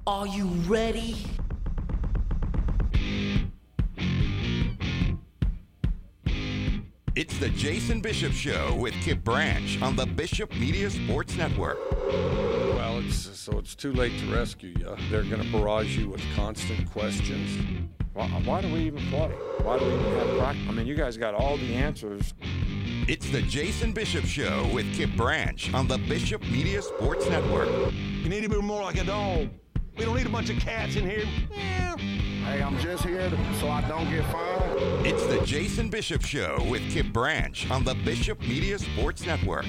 Are you ready? It's the Jason Bishop Show with Kip Branch on the Bishop Media Sports Network. Well, it's too late to rescue you. They're going to barrage you with constant questions. Why do we even play? Why do we even have practice? I mean, you guys got all the answers. It's the Jason Bishop Show with Kip Branch on the Bishop Media Sports Network. You need to be more like a dog. We don't need a bunch of cats in here. Yeah. Hey, I'm just here so I don't get fined. It's the Jason Bishop Show with Kip Branch on the Bishop Media Sports Network.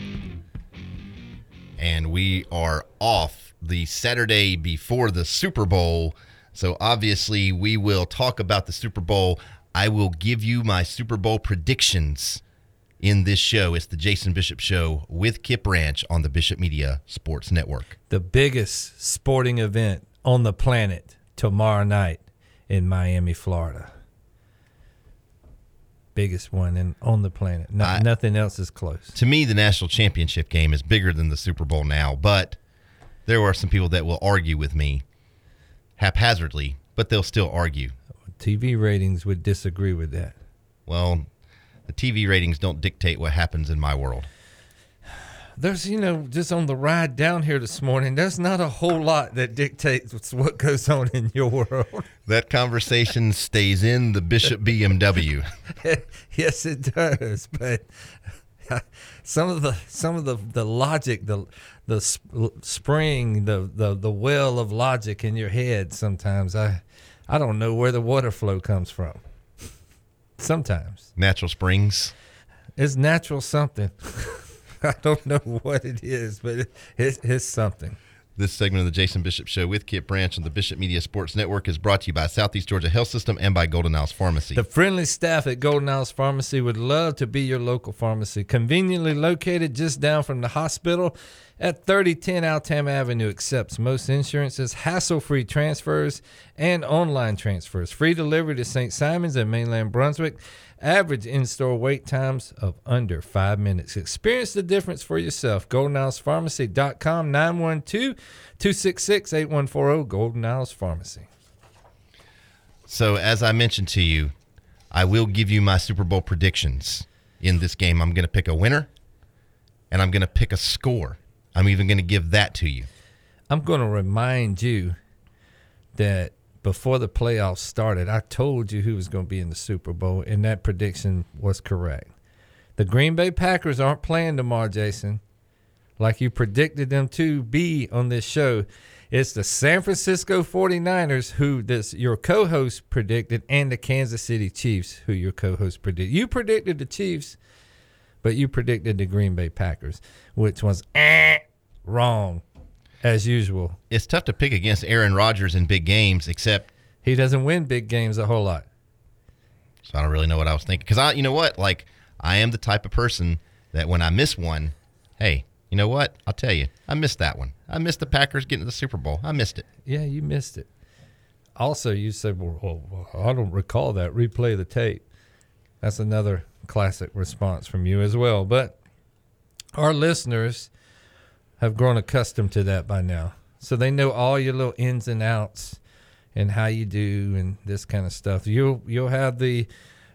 And we are off the Saturday before the Super Bowl. So obviously we will talk about the Super Bowl. I will give you my Super Bowl predictions in this show. It's the Jason Bishop Show with Kip Branch on the Bishop Media Sports Network. The biggest sporting event on the planet tomorrow night in Miami, Florida. Biggest one on the planet. Nothing else is close. To me, the national championship game is bigger than the Super Bowl now, but there are some people that will argue with me haphazardly, but they'll still argue. TV ratings would disagree with that. Well, the TV ratings don't dictate what happens in my world. There's, just on the ride down here this morning, there's not a whole lot that dictates what goes on in your world. That conversation stays in the Bishop BMW. Yes, it does. But some of the logic, the spring, the well of logic in your head, sometimes I don't know where the water flow comes from. Sometimes. Natural springs. It's natural something. I don't know what it is, but it's something. This segment of the Jason Bishop Show with Kip Branch on the Bishop Media Sports Network is brought to you by Southeast Georgia Health System and by Golden Isles Pharmacy. The friendly staff at Golden Isles Pharmacy would love to be your local pharmacy. Conveniently located just down from the hospital at 3010 Altam Avenue. Accepts most insurances, hassle-free transfers, and online transfers. Free delivery to St. Simons and mainland Brunswick. Average in-store wait times of under 5 minutes. Experience the difference for yourself. GoldenIslesPharmacy.com, 912-266-8140, Golden Isles Pharmacy. So as I mentioned to you, I will give you my Super Bowl predictions in this game. I'm going to pick a winner, and I'm going to pick a score. I'm even going to give that to you. I'm going to remind you that before the playoffs started, I told you who was going to be in the Super Bowl, and that prediction was correct. The Green Bay Packers aren't playing tomorrow, Jason, like you predicted them to be on this show. It's the San Francisco 49ers, who your co-host predicted, and the Kansas City Chiefs, who your co-host predicted. You predicted the Chiefs, but you predicted the Green Bay Packers, which was wrong. As usual. It's tough to pick against Aaron Rodgers in big games, except he doesn't win big games a whole lot. So I don't really know what I was thinking. Because you know what? Like, I am the type of person that when I miss one, hey, you know what? I'll tell you, I missed that one. I missed the Packers getting to the Super Bowl. I missed it. Yeah, you missed it. Also, you said, well, I don't recall that. Replay the tape. That's another classic response from you as well. But our listeners have grown accustomed to that by now. So they know all your little ins and outs and how you do and this kind of stuff. You'll have the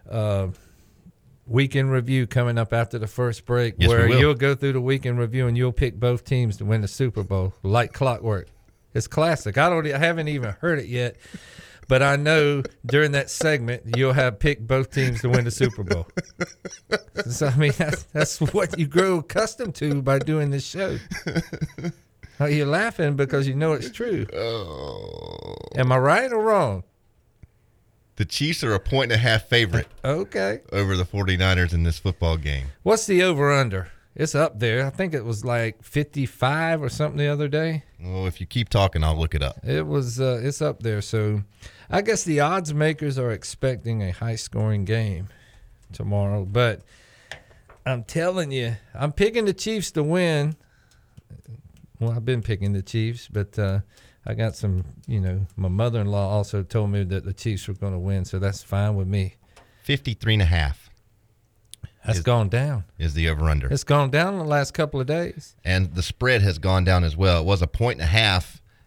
weekend review coming up after the first break, yes, where you'll go through the weekend review and you'll pick both teams to win the Super Bowl like clockwork. It's classic. I haven't even heard it yet, but I know during that segment you'll have picked both teams to win the Super Bowl. So, I mean, that's what you grow accustomed to by doing this show. You're laughing because you know it's true. Oh. Am I right or wrong? The Chiefs are a 1.5 favorite okay. over the 49ers in this football game. What's the over-under? It's up there. I think it was like 55 or something the other day. Well, if you keep talking, I'll look it up. It was. It's up there. So I guess the odds makers are expecting a high-scoring game tomorrow. But I'm telling you, I'm picking the Chiefs to win. Well, I've been picking the Chiefs, but I got some, my mother-in-law also told me that the Chiefs were going to win, so that's fine with me. 53.5. That's gone down. Is the over-under. It's gone down in the last couple of days. And the spread has gone down as well. It was a 1.5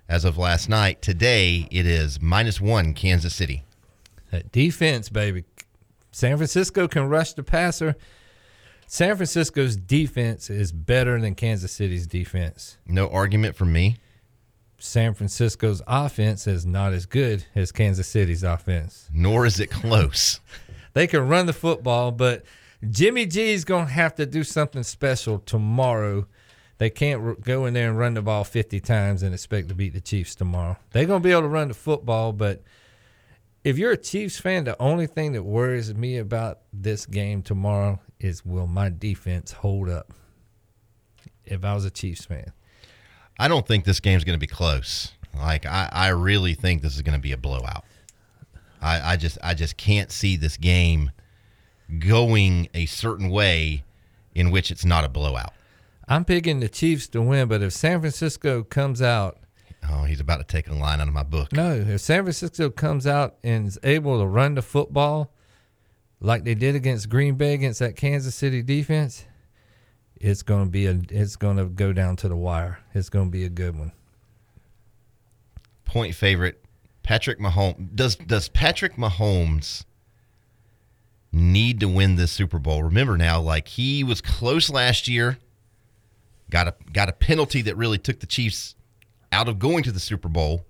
as of last night. Today, it is -1 Kansas City. That defense, baby. San Francisco can rush the passer. San Francisco's defense is better than Kansas City's defense. No argument from me. San Francisco's offense is not as good as Kansas City's offense. Nor is it close. They can run the football, but Jimmy G's going to have to do something special tomorrow. They can't go in there and run the ball 50 times and expect to beat the Chiefs tomorrow. They're going to be able to run the football, but if you're a Chiefs fan, the only thing that worries me about this game tomorrow is, will my defense hold up if I was a Chiefs fan? I don't think this game's going to be close. Like, I really think this is going to be a blowout. I just can't see this game going a certain way in which it's not a blowout. I'm picking the Chiefs to win, but if San Francisco comes out, oh, he's about to take a line out of my book. No, if San Francisco comes out and is able to run the football like they did against Green Bay against that Kansas City defense, it's going to go down to the wire. It's going to be a good one. Point favorite, Patrick Mahomes. Does Patrick Mahomes need to win this Super Bowl? Remember now, like, he was close last year, got a penalty that really took the Chiefs out of going to the Super Bowl.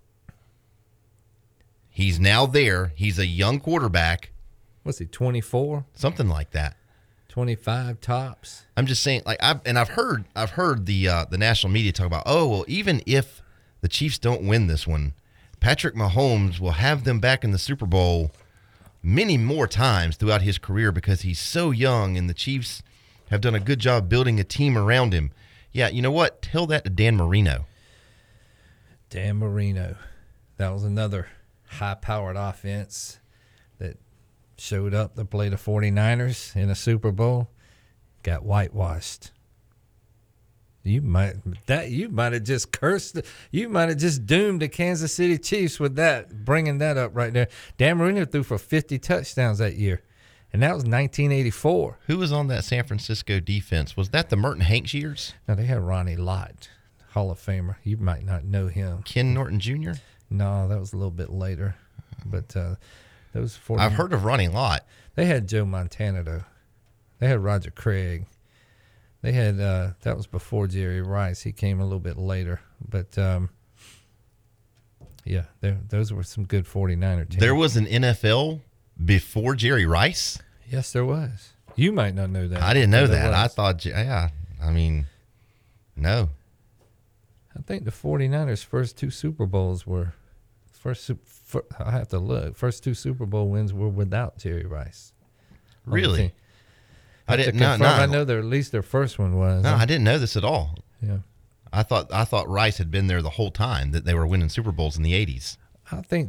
He's now there. He's a young quarterback. What's he, 24? Something like that. 25 tops. I'm just saying, like, I've heard the national media talk about, oh, well, even if the Chiefs don't win this one, Patrick Mahomes will have them back in the Super Bowl many more times throughout his career because he's so young, and the Chiefs have done a good job building a team around him. Yeah, you know what? Tell that to Dan Marino. Dan Marino. That was another high-powered offense that showed up to play the 49ers in a Super Bowl, got whitewashed. You might have just cursed. You might have just doomed the Kansas City Chiefs with that, bringing that up right there. Dan Marino threw for 50 touchdowns that year, and that was 1984. Who was on that San Francisco defense? Was that the Merton Hanks years? No, they had Ronnie Lott, Hall of Famer. You might not know him. Ken Norton Jr.? No, that was a little bit later. But those 40. I've heard of Ronnie Lott. They had Joe Montana, though. They had Roger Craig. They had that was before Jerry Rice. He came a little bit later. But, yeah, those were some good 49er teams. There was an NFL before Jerry Rice? Yes, there was. You might not know that. I didn't know that. I thought, yeah, I mean, no. I think the 49ers' first two Super Bowls were I have to look. First two Super Bowl wins were without Jerry Rice. Really? I didn't know. I know at least their first one was. No, I didn't know this at all. Yeah. I thought Rice had been there the whole time, that they were winning Super Bowls in the 80s. I think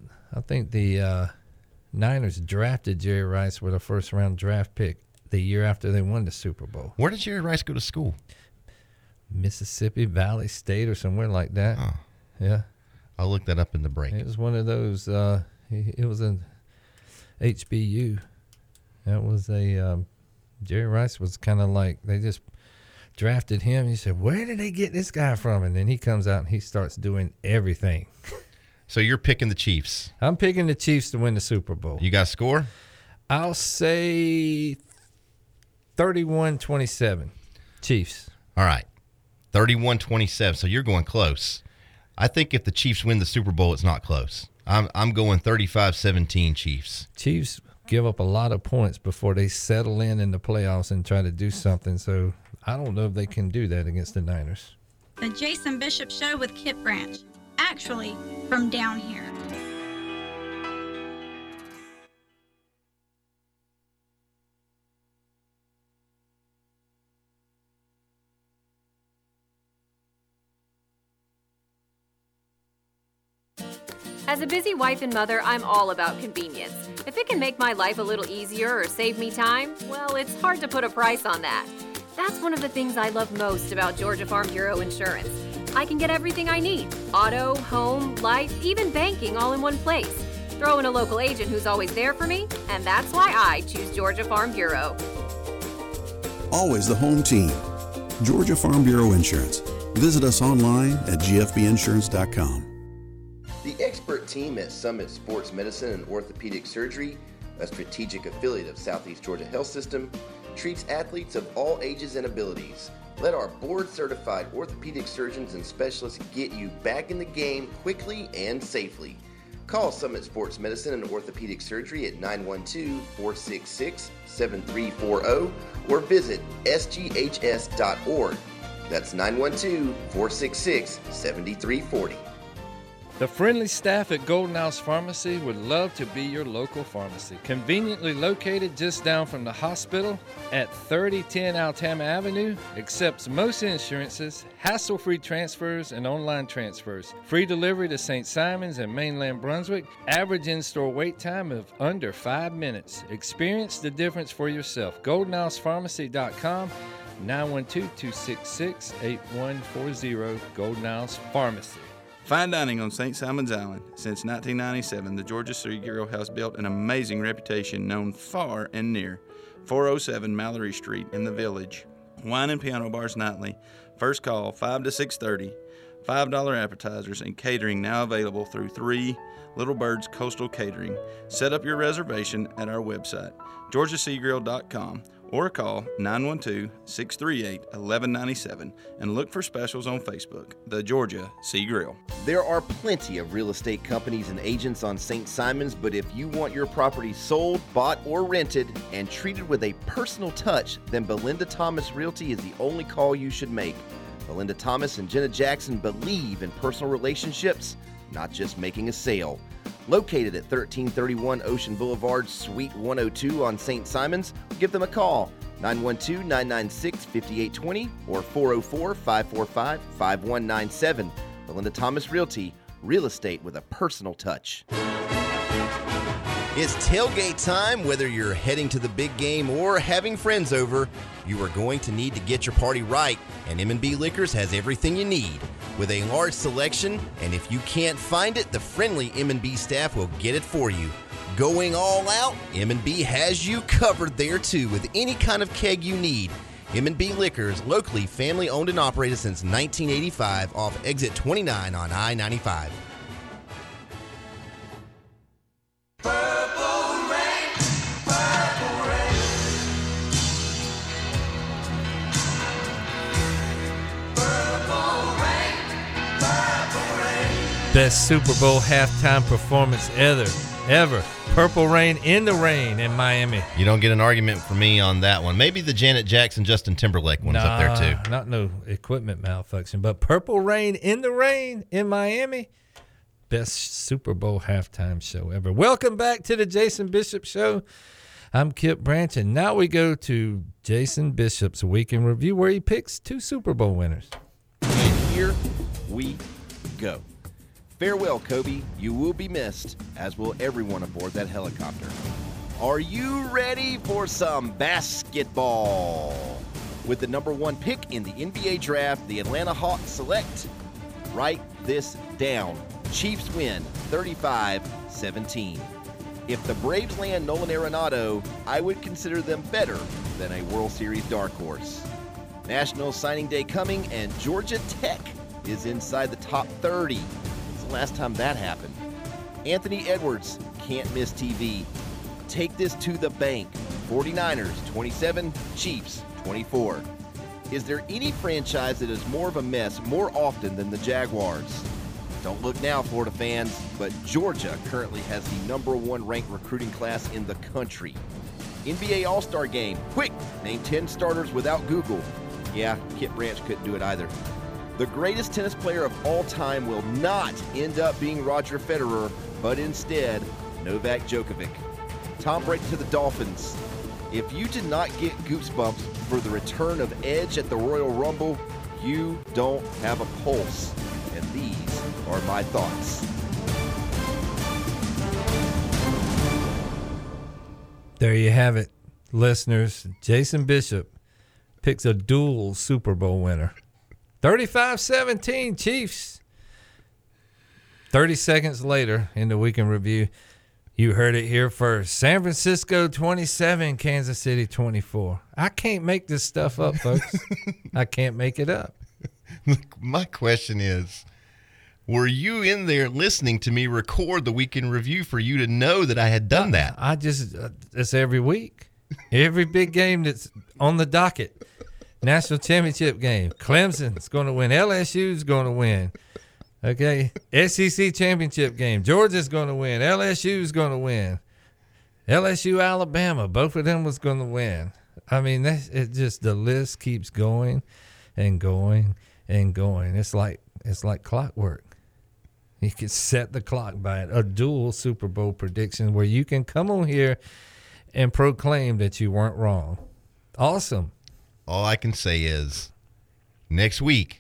the Niners drafted Jerry Rice with a first-round draft pick the year after they won the Super Bowl. Where did Jerry Rice go to school? Mississippi Valley State or somewhere like that. Oh. Yeah. I'll look that up in the break. It was one of those. It was an HBU. That was a Jerry Rice was kind of like they just drafted him. He said, "Where did they get this guy from?" And then he comes out and he starts doing everything. So you're picking the Chiefs. I'm picking the Chiefs to win the Super Bowl. You got a score? I'll say 31-27. Chiefs. All right. 31-27. So you're going close. I think if the Chiefs win the Super Bowl, it's not close. I'm going 35-17 Chiefs. Chiefs give up a lot of points before they settle in the playoffs and try to do something. So I don't know if they can do that against the Niners. The Jason Bishop Show with Kip Branch. Actually, from down here. As a busy wife and mother, I'm all about convenience. If it can make my life a little easier or save me time, well, it's hard to put a price on that. That's one of the things I love most about Georgia Farm Bureau Insurance. I can get everything I need: auto, home, life, even banking all in one place. Throw in a local agent who's always there for me, and that's why I choose Georgia Farm Bureau. Always the home team. Georgia Farm Bureau Insurance. Visit us online at gfbinsurance.com. The expert team at Summit Sports Medicine and Orthopedic Surgery, a strategic affiliate of Southeast Georgia Health System, treats athletes of all ages and abilities. Let our board-certified orthopedic surgeons and specialists get you back in the game quickly and safely. Call Summit Sports Medicine and Orthopedic Surgery at 912-466-7340 or visit sghs.org. That's 912-466-7340. The friendly staff at Golden House Pharmacy would love to be your local pharmacy. Conveniently located just down from the hospital at 3010 Altama Avenue, accepts most insurances, hassle-free transfers, and online transfers. Free delivery to St. Simons and mainland Brunswick. Average in-store wait time of under 5 minutes. Experience the difference for yourself. GoldenHousePharmacy.com, 912-266-8140, Golden House Pharmacy. Fine dining on St. Simons Island. Since 1997, the Georgia Sea Grill has built an amazing reputation known far and near. 407 Mallory Street in the Village. Wine and piano bars nightly. First call 5 to 6:30. $5 appetizers and catering now available through 3 Little Birds Coastal Catering. Set up your reservation at our website, georgiaseagrill.com, or call 912-638-1197 and look for specials on Facebook, The Georgia Sea Grill. There are plenty of real estate companies and agents on St. Simons, but if you want your property sold, bought, or rented and treated with a personal touch, then Belinda Thomas Realty is the only call you should make. Belinda Thomas and Jenna Jackson believe in personal relationships, not just making a sale. Located at 1331 Ocean Boulevard, Suite 102 on St. Simons, give them a call, 912-996-5820 or 404-545-5197. Belinda Thomas Realty, real estate with a personal touch. It's tailgate time. Whether you're heading to the big game or having friends over, you are going to need to get your party right, and M&B Liquors has everything you need. With a large selection, and if you can't find it, the friendly M&B staff will get it for you. Going all out, M&B has you covered there too with any kind of keg you need. M&B Liquors, locally family-owned and operated since 1985 off exit 29 on I-95. Best Super Bowl halftime performance ever. Purple Rain in the Rain in Miami. You don't get an argument from me on that one. Maybe the Janet Jackson, Justin Timberlake one's up there too. Not no equipment malfunction, but Purple Rain in the Rain in Miami. Best Super Bowl halftime show ever. Welcome back to the Jason Bishop Show. I'm Kip Branch, and now we go to Jason Bishop's Week in Review, where he picks 2 Super Bowl winners. And here we go. Farewell, Kobe. You will be missed, as will everyone aboard that helicopter. Are you ready for some basketball? With the number 1 pick in the NBA draft, the Atlanta Hawks select. Write this down. Chiefs win 35-17. If the Braves land Nolan Arenado, I would consider them better than a World Series dark horse. National Signing Day coming, and Georgia Tech is inside the top 30. It's the last time that happened. Anthony Edwards can't miss TV. Take this to the bank. 49ers 27, Chiefs 24. Is there any franchise that is more of a mess more often than the Jaguars? Don't look now, Florida fans, but Georgia currently has the number 1 ranked recruiting class in the country. NBA All-Star Game. Quick, name 10 starters without Google. Yeah, Kip Branch couldn't do it either. The greatest tennis player of all time will not end up being Roger Federer, but instead, Novak Djokovic. Tom Brady to the Dolphins. If you did not get goosebumps for the return of Edge at the Royal Rumble, you don't have a pulse. And these are my thoughts. There you have it, listeners. Jason Bishop picks a dual Super Bowl winner. 35-17 Chiefs. 30 seconds later in the Week in Review, you heard it here first. San Francisco 27, Kansas City 24. I can't make this stuff up, folks. I can't make it up. My question is, were you in there listening to me record the weekend review for you to know that I had done that? I just, it's every week. Every big game that's on the docket. National championship game. Clemson's going to win. LSU's going to win. Okay. SEC championship game. Georgia's going to win. LSU's going to win. LSU, Alabama. Both of them was going to win. I mean, it just, the list keeps going and going and going. It's like clockwork. You can set the clock by it. A dual Super Bowl prediction where you can come on here and proclaim that you weren't wrong. Awesome. All I can say is, next week,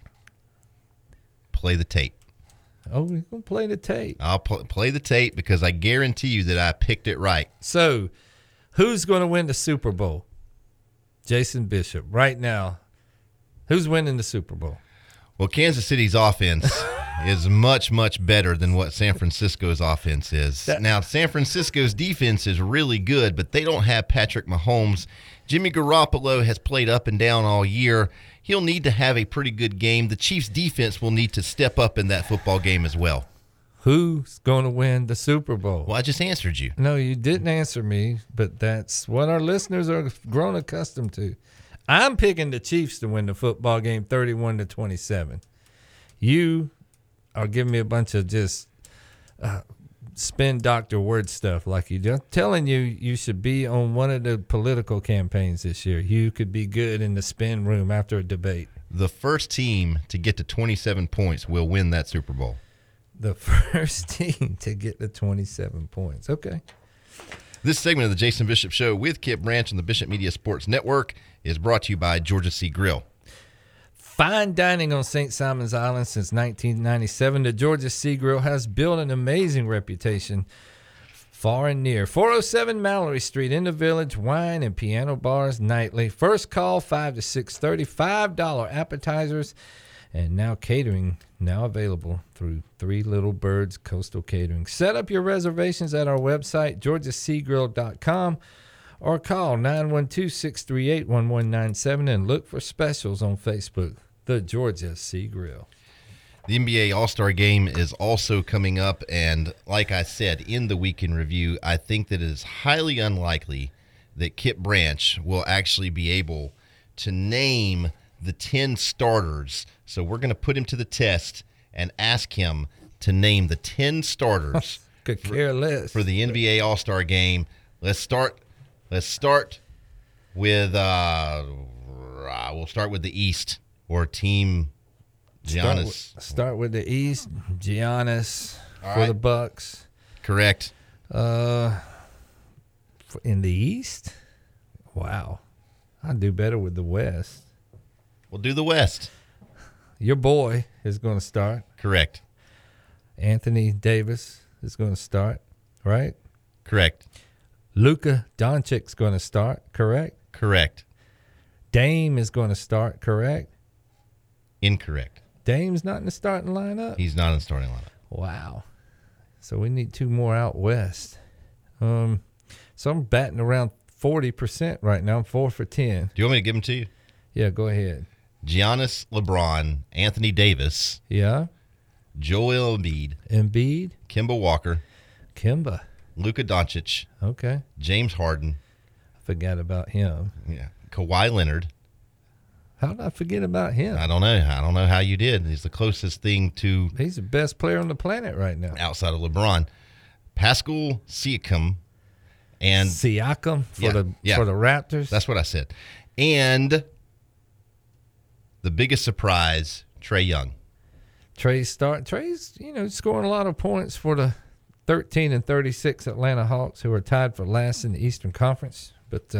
play the tape. Oh, we're going to play the tape. I'll play the tape because I guarantee you that I picked it right. So, who's going to win the Super Bowl? Jason Bishop. Right now, who's winning the Super Bowl? Well, Kansas City's offense is much, much better than what San Francisco's offense is. Now, San Francisco's defense is really good, but they don't have Patrick Mahomes. Jimmy Garoppolo has played up and down all year. He'll need to have a pretty good game. The Chiefs' defense will need to step up in that football game as well. Who's going to win the Super Bowl? Well, I just answered you. No, you didn't answer me, but that's what our listeners are grown accustomed to. I'm picking the Chiefs to win the football game 31-27. You are giving me a bunch of just spin doctor word stuff like you do. I'm telling you, you should be on one of the political campaigns this year. You could be good in the spin room after a debate. The first team to get to 27 points will win that Super Bowl. The first team to get to 27 points. Okay. This segment of the Jason Bishop Show with Kip Branch on the Bishop Media Sports Network is brought to you by Georgia Sea Grill. Fine dining on St. Simon's Island since 1997. The Georgia Sea Grill has built an amazing reputation far and near. 407 Mallory Street in the Village. Wine and piano bars nightly. First call 5 to 6:30. $5 appetizers. And now catering, now available through Three Little Birds Coastal Catering. Set up your reservations at our website, georgiaseagrill.com, or call 912-638-1197 and look for specials on Facebook, the Georgia Sea Grill. The NBA All-Star Game is also coming up, and like I said in the weekend review, I think that it is highly unlikely that Kip Branch will actually be able to name the 10 starters. So we're going to put him to the test and ask him to name the 10 starters Could care less. for the NBA All-Star Game. Let's start with we'll start with the East, or Team Giannis. Start with the East. Giannis All for right. the Bucks. Correct. In the East? Wow. I'd do better with the West. We'll do the West. Your boy is going to start. Correct. Anthony Davis is going to start, right? Correct. Luka Doncic's going to start, correct? Correct. Dame is going to start, correct? Incorrect. Dame's not in the starting lineup? He's not in the starting lineup. Wow. So we need two more out west. So I'm batting around 40% right now. I'm 4 for 10. Do you want me to give them to you? Yeah, go ahead. Giannis, LeBron, Anthony Davis, Yeah. Joel Embiid, Embiid, Kemba Walker, Kemba. Luka Doncic, Okay. James Harden, I forgot about him. yeah, Kawhi Leonard. How did I forget about him? I don't know how you did. He's the closest thing to He's the best player on the planet right now. outside of LeBron. Pascal Siakam and Siakam for Yeah, the yeah. for the Raptors. that's what I said. And the biggest surprise, Trae Young. Trey's scoring a lot of points for the 13-36 Atlanta Hawks, who are tied for last in the Eastern Conference. But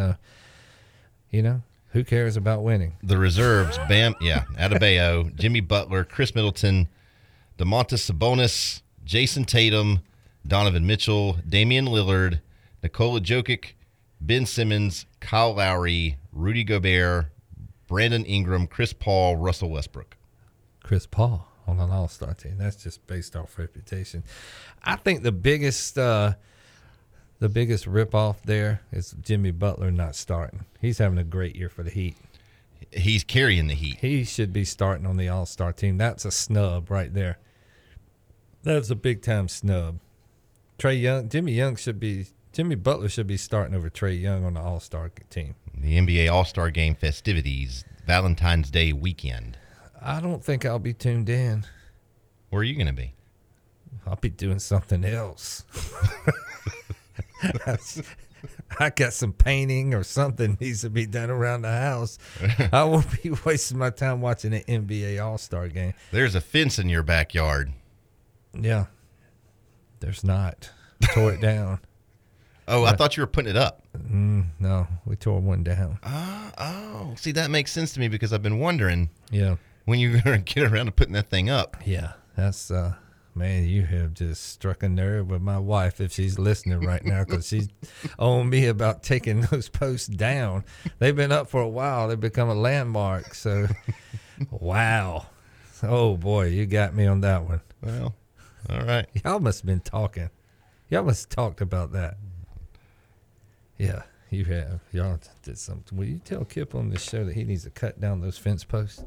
who cares about winning? The reserves, Bam, Adebayo, Jimmy Butler, Chris Middleton, DeMontis Sabonis, Jason Tatum, Donovan Mitchell, Damian Lillard, Nikola Jokic, Ben Simmons, Kyle Lowry, Rudy Gobert, Brandon Ingram, Chris Paul, Russell Westbrook. Chris Paul on an all-star team. That's just based off reputation. I think the biggest rip-off there is Jimmy Butler not starting. He's having a great year for the Heat. He's carrying the heat. He should be starting on the All-Star team. That's a snub right there. That's a big-time snub. Jimmy Butler should be starting over Trae Young on the All-Star team. The NBA All-Star Game festivities, Valentine's Day weekend. I don't think I'll be tuned in. Where are you going to be? I'll be doing something else. I got some painting or something needs to be done around the house. I won't be wasting my time watching an NBA All-Star game. There's a fence in your backyard. Yeah. There's not. Tore it down. Oh, I thought you were putting it up. No, we tore one down. Oh, see, that makes sense to me because I've been wondering when you're going to get around to putting that thing up. Yeah, that's, man, you have just struck a nerve with my wife if she's listening right now because she's on me about taking those posts down. They've been up for a while. They've become a landmark. So, wow. Oh, boy, you got me on that one. Well, all right. Y'all must have been talking. Y'all must have talked about that. Yeah, you have. Y'all did something. Will you tell Kip on this show that he needs to cut down those fence posts?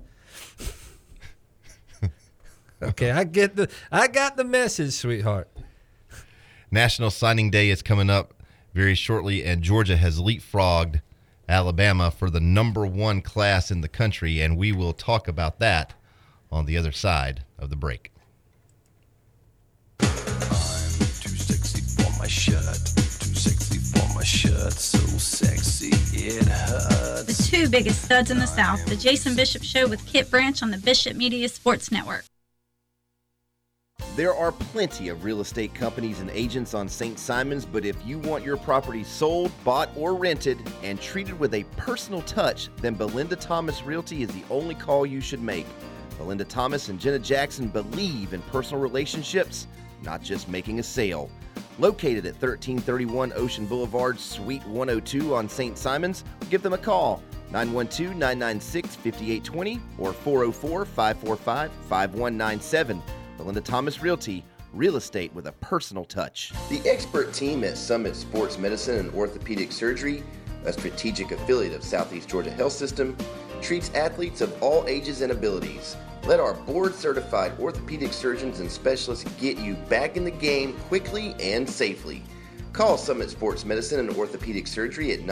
Okay, I got the message, sweetheart. National Signing Day is coming up very shortly, and Georgia has leapfrogged Alabama for the #1 class in the country, and we will talk about that on the other side of the break. I'm too sexy for my shirt. Too sexy for my shirt. So sexy it hurts. The two biggest studs in the South, the Jason Bishop Show with Kip Branch on the Bishop Media Sports Network. There are plenty of real estate companies and agents on St. Simons, but if you want your property sold, bought, or rented and treated with a personal touch, then Belinda Thomas Realty is the only call you should make. Belinda Thomas and Jenna Jackson believe in personal relationships, not just making a sale. Located at 1331 Ocean Boulevard, Suite 102 on St. Simons, give them a call, 912-996-5820 or 404-545-5197. Belinda Thomas Realty, real estate with a personal touch. The expert team at Summit Sports Medicine and Orthopedic Surgery, a strategic affiliate of Southeast Georgia Health System, treats athletes of all ages and abilities. Let our board-certified orthopedic surgeons and specialists get you back in the game quickly and safely. Call Summit Sports Medicine and Orthopedic Surgery at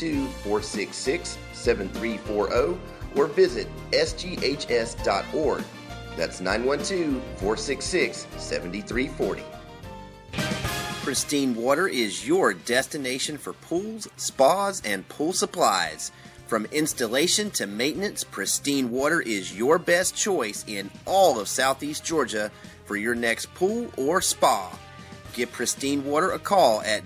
912-466-7340 or visit sghs.org. That's 912-466-7340. Pristine Water is your destination for pools, spas, and pool supplies. From installation to maintenance, Pristine Water is your best choice in all of Southeast Georgia for your next pool or spa. Give Pristine Water a call at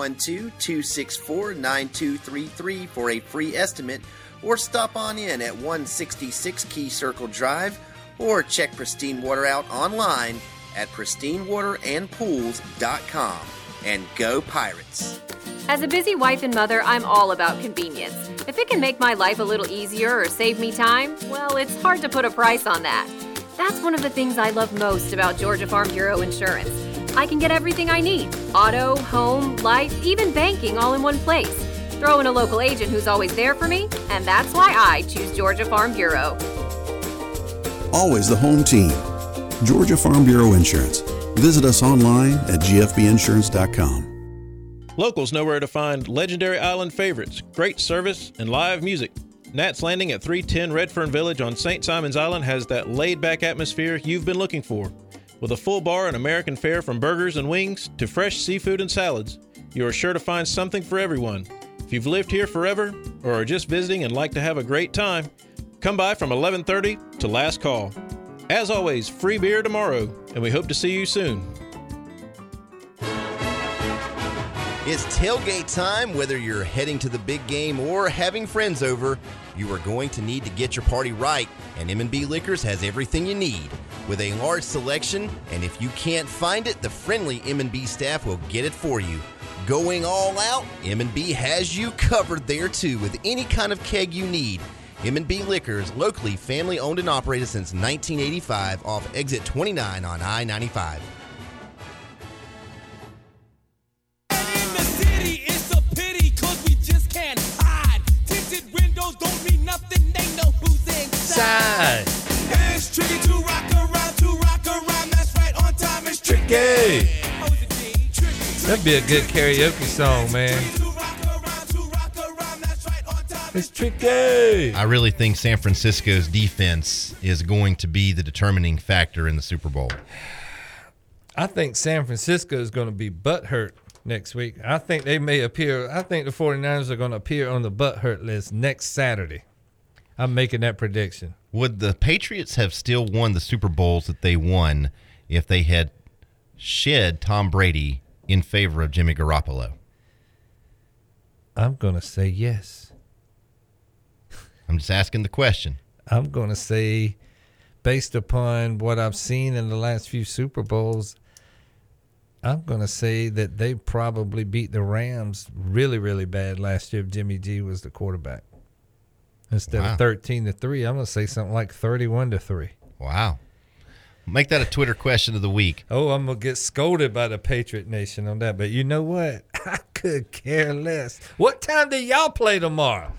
912-264-9233 for a free estimate, or stop on in at 166 Key Circle Drive, or check Pristine Water out online at pristinewaterandpools.com. And go Pirates! As a busy wife and mother, I'm all about convenience. If it can make my life a little easier or save me time, well, it's hard to put a price on that. That's one of the things I love most about Georgia Farm Bureau Insurance. I can get everything I need: auto, home, life, even banking, all in one place. Throw in a local agent who's always there for me, and that's why I choose Georgia Farm Bureau. Always the home team. Georgia Farm Bureau Insurance. Visit us online at gfbinsurance.com. Locals know where to find legendary island favorites, great service, and live music. Nat's Landing at 310 Redfern Village on St. Simon's Island has that laid-back atmosphere you've been looking for. With a full bar and American fare from burgers and wings to fresh seafood and salads, you are sure to find something for everyone. If you've lived here forever or are just visiting and like to have a great time, come by from 11:30 to last call. As always, free beer tomorrow, and we hope to see you soon. It's tailgate time. Whether you're heading to the big game or having friends over, you are going to need to get your party right, and M&B Liquors has everything you need. With a large selection, and if you can't find it, the friendly M&B staff will get it for you. Going all out, M&B has you covered there too with any kind of keg you need. M&B Liquors, locally family-owned and operated since 1985 off exit 29 on I-95. It's a pity, 'cause we just can't hide. Tinted windows don't mean nothing, they know side. It's tricky to rock around, that's right on time, it's tricky. That'd be a good karaoke song, man. It's tricky. I really think San Francisco's defense is going to be the determining factor in the Super Bowl. I think San Francisco is going to be butthurt next week. I think they may appear. I think the 49ers are going to appear on the butthurt list next Saturday. I'm making that prediction. Would the Patriots have still won the Super Bowls that they won if they had shed Tom Brady in favor of Jimmy Garoppolo? I'm going to say yes. I'm just asking the question. I'm going to say, based upon what I've seen in the last few Super Bowls, I'm going to say that they probably beat the Rams really, really bad last year if Jimmy G was the quarterback. Instead of 13-3, I'm going to say something like 31-3. Wow. Make that a Twitter question of the week. Oh, I'm going to get scolded by the Patriot Nation on that. But you know what? I could care less. What time do y'all play tomorrow?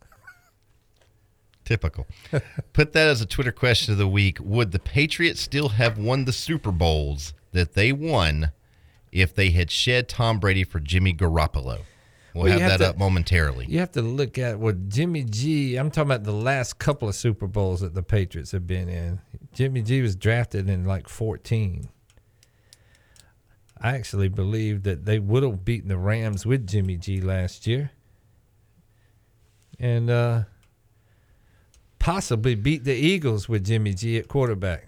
Typical. Put that as a Twitter question of the week. Would the Patriots still have won the Super Bowls that they won if they had shed Tom Brady for Jimmy Garoppolo? We'll have that up momentarily. You have to look at what Jimmy G, I'm talking about the last couple of Super Bowls that the Patriots have been in. Jimmy G was drafted in like 14. I actually believe that they would have beaten the Rams with Jimmy G last year. And possibly beat the Eagles with Jimmy G at quarterback.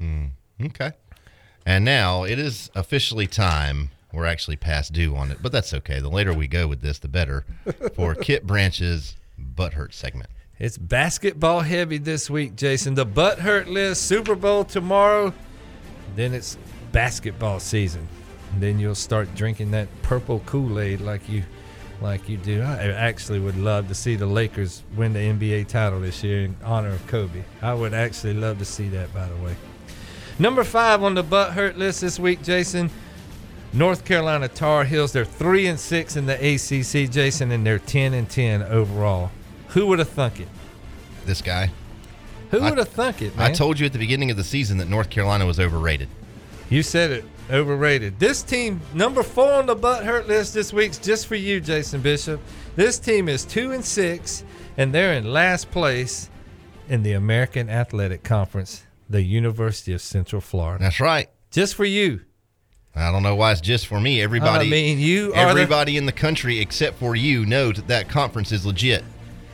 Okay. And now it is officially time. We're actually past due on it, but that's okay. The later we go with this, the better for Kip Branch's Butthurt segment. It's basketball heavy this week, Jason. The Butthurt list, Super Bowl tomorrow. Then it's basketball season. And then you'll start drinking that purple Kool-Aid like you do. I actually would love to see the Lakers win the NBA title this year in honor of Kobe. I would actually love to see that, by the way. Number 5 on the Butthurt list this week, Jason. North Carolina Tar Heels. They're 3-6 in the ACC, Jason, and they're 10-10 overall. Who would have thunk it? This guy. Who would have thunk it, man? I told you at the beginning of the season that North Carolina was overrated. You said it. Overrated. This team, number 4 on the Butthurt list this week's just for you, Jason Bishop. This team is 2-6, and they're in last place in the American Athletic Conference, the University of Central Florida. That's right. Just for you. I don't know why it's just for me. Everybody, everybody in the country except for you knows that conference is legit.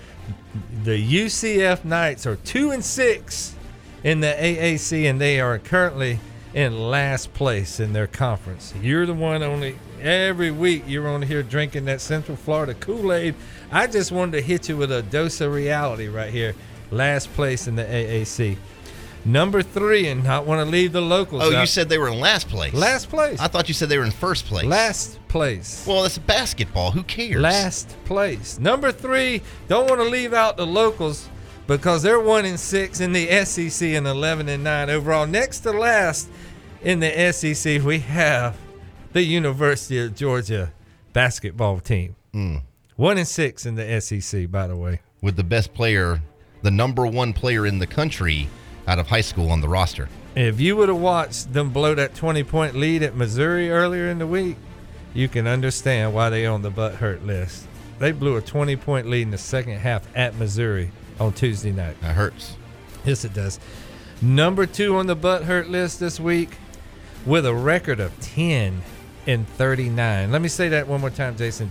The UCF Knights are 2-6 in the AAC, and they are currently in last place in their conference. You're the one every week you're on here drinking that Central Florida Kool-Aid. I just wanted to hit you with a dose of reality right here. Last place in the AAC. Number 3, and I want to leave the locals out. You said they were in last place. Last place. I thought you said they were in first place. Last place. Well, it's basketball. Who cares? Last place. Number 3, don't want to leave out the locals because they're 1-6 in the SEC and 11-9 overall. Next to last in the SEC, we have the University of Georgia basketball team. 1-6 in the SEC, by the way. With the best player, the number 1 player in the country out of high school on the roster. If you would have watched them blow that 20-point lead at Missouri earlier in the week, you can understand why they're on the Butthurt list. They blew a 20-point lead in the second half at Missouri on Tuesday night. That hurts. Yes, it does. Number 2 on the Butthurt list this week with a record of 10-39. Let me say that one more time, Jason.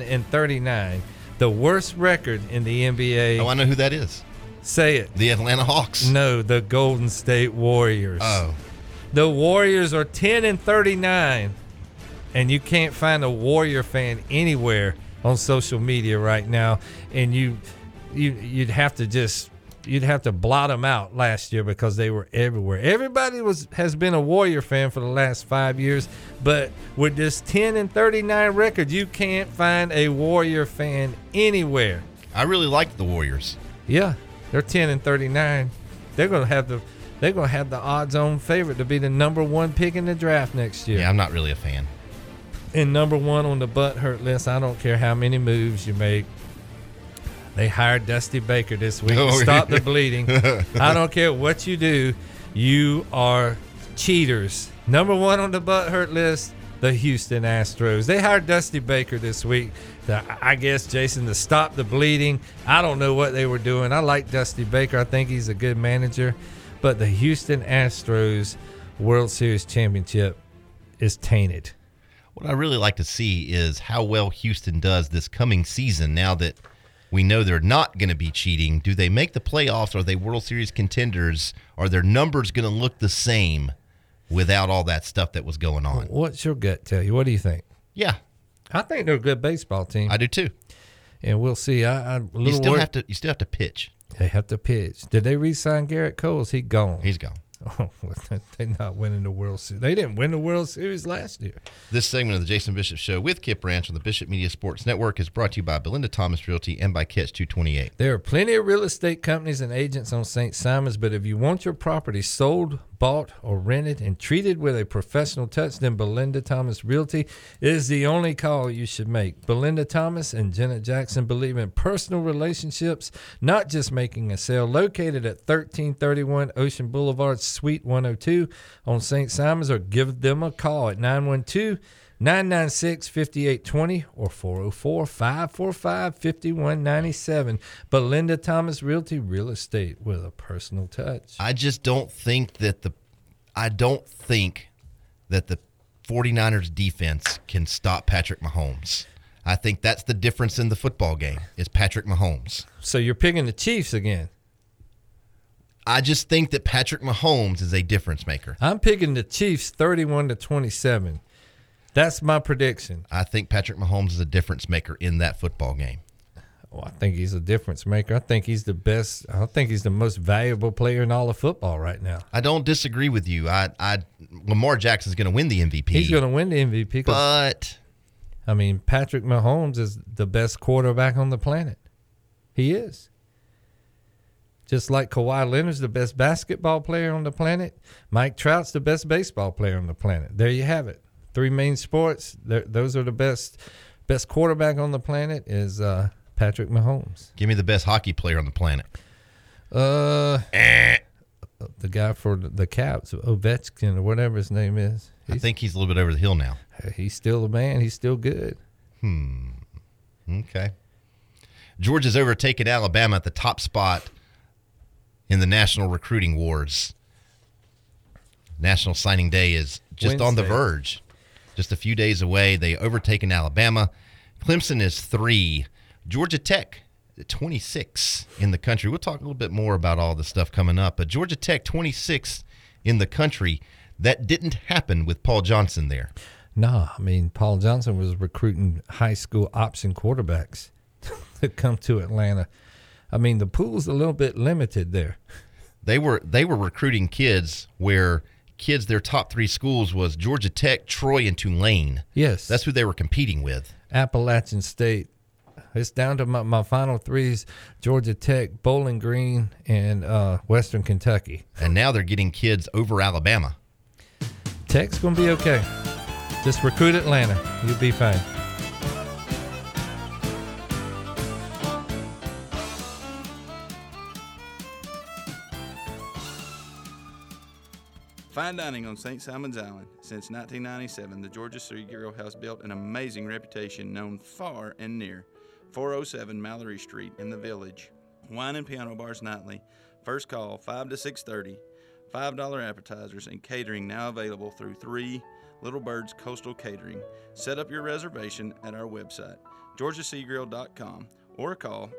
10-39. The worst record in the NBA. Oh, I know who that is. Say it. The Atlanta Hawks. No, the Golden State Warriors. Oh. The Warriors are 10-39, and you can't find a Warrior fan anywhere on social media right now. And you'd have to blot them out last year because they were everywhere. Everybody has been a Warrior fan for the last 5 years, but with this 10-39 record, you can't find a Warrior fan anywhere. I really like the Warriors. Yeah. They're 10-39. They're gonna have the odds-on favorite to be the number 1 pick in the draft next year. Yeah, I'm not really a fan. And number 1 on the Butthurt list, I don't care how many moves you make. They hired Dusty Baker this week Oh, to yeah. stop the bleeding. I don't care what you do. You are cheaters. Number one on the butt hurt list, the Houston Astros. They hired Dusty Baker this week to, I guess, Jason, to stop the bleeding. I don't know what they were doing. I like Dusty Baker. I think he's a good manager. But the Houston Astros World Series championship is tainted. What I really like to see is how well Houston does this coming season now that we know they're not going to be cheating. Do they make the playoffs? Are they World Series contenders? Are their numbers going to look the same without all that stuff that was going on? What's your gut tell you? What do you think? Yeah. I think they're a good baseball team. I do too. And we'll see. I'm a You little still worried. have to pitch. They have to pitch. Did they re-sign Garrett Cole? Is he gone? He's gone. Oh, they're not winning the World Series. They didn't win the World Series last year. This segment of the Jason Bishop Show with Kip Branch on the Bishop Media Sports Network is brought to you by Belinda Thomas Realty and by Catch 228. There are plenty of real estate companies and agents on St. Simons, but if you want your property sold, bought, or rented and treated with a professional touch, then Belinda Thomas Realty is the only call you should make. Belinda Thomas and Jenna Jackson believe in personal relationships, not just making a sale. Located at 1331 Ocean Boulevard, Suite 102 on St. Simons, or give them a call at 912-996-5820 or 404-545-5197. Belinda Thomas Realty, real estate with a personal touch. I just don't think that the 49ers defense can stop Patrick Mahomes. I think that's the difference in the football game is Patrick Mahomes. So you're picking the Chiefs again. I just think that Patrick Mahomes is a difference maker. I'm picking the Chiefs 31-27. That's my prediction. I think Patrick Mahomes is a difference maker in that football game. Well, I think he's a difference maker. I think he's the best. I think he's the most valuable player in all of football right now. I don't disagree with you. Lamar Jackson's going to win the MVP. He's going to win the MVP. But I mean, Patrick Mahomes is the best quarterback on the planet. He is. Just like Kawhi Leonard's the best basketball player on the planet, Mike Trout's the best baseball player on the planet. There you have it. Three main sports. Those are the best. Best quarterback on the planet is Patrick Mahomes. Give me the best hockey player on the planet. The guy for the Caps, Ovechkin or whatever his name is. I think he's a little bit over the hill now. He's still a man. He's still good. Okay. Georgia's overtaken Alabama at the top spot in the National Recruiting Wars. National Signing Day is just on the verge. Just a few days away. They overtaken Alabama. Clemson is 3. Georgia Tech, 26 in the country. We'll talk a little bit more about all this stuff coming up. But Georgia Tech, 26 in the country. That didn't happen with Paul Johnson there. No, I mean, Paul Johnson was recruiting high school option quarterbacks to come to Atlanta. I mean, the pool's a little bit limited there. They were recruiting kids where their top 3 schools was Georgia Tech, Troy, and Tulane. Yes. That's who they were competing with. Appalachian State. It's down to my final 3s, Georgia Tech, Bowling Green, and Western Kentucky. And now they're getting kids over Alabama. Tech's going to be okay. Just recruit Atlanta. You'll be fine. Fine dining on St. Simons Island. Since 1997, the Georgia City Grill has built an amazing reputation known far and near. 407 Mallory Street in the Village. Wine and piano bars nightly. First call 5 to 6:30. $5 appetizers and catering now available through 3 Little Birds Coastal Catering. Set up your reservation at our website, georgiaseagrill.com, or call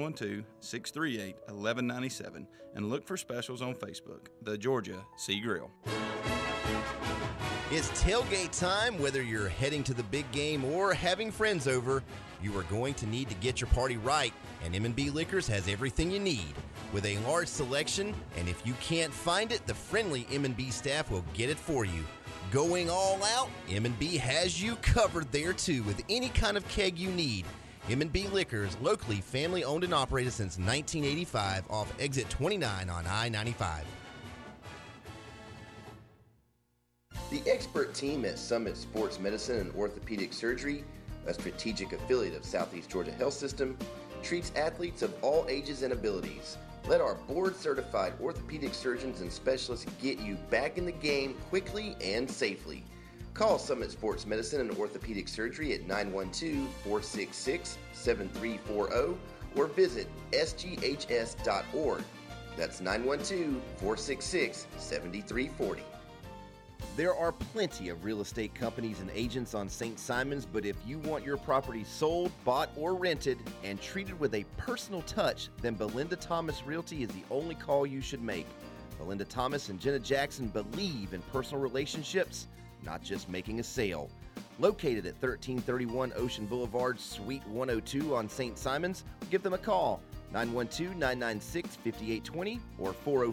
912-638-1197 and look for specials on Facebook, The Georgia Sea Grill. It's tailgate time. Whether you're heading to the big game or having friends over, you are going to need to get your party right, and M&B Liquors has everything you need. With a large selection, and if you can't find it, the friendly M&B staff will get it for you. Going all out, M&B has you covered there too with any kind of keg you need. M&B Liquors, locally family-owned and operated since 1985 off exit 29 on I-95. The expert team at Summit Sports Medicine and Orthopedic Surgery, a strategic affiliate of Southeast Georgia Health System, treats athletes of all ages and abilities. Let our board-certified orthopedic surgeons and specialists get you back in the game quickly and safely. Call Summit Sports Medicine and Orthopedic Surgery at 912-466-7340 or visit sghs.org. That's 912-466-7340. There are plenty of real estate companies and agents on St. Simons, but if you want your property sold, bought, or rented and treated with a personal touch, then Belinda Thomas Realty is the only call you should make. Belinda Thomas and Jenna Jackson believe in personal relationships, not just making a sale. Located at 1331 Ocean Boulevard, Suite 102 on St. Simons, give them a call, 912-996-5820 or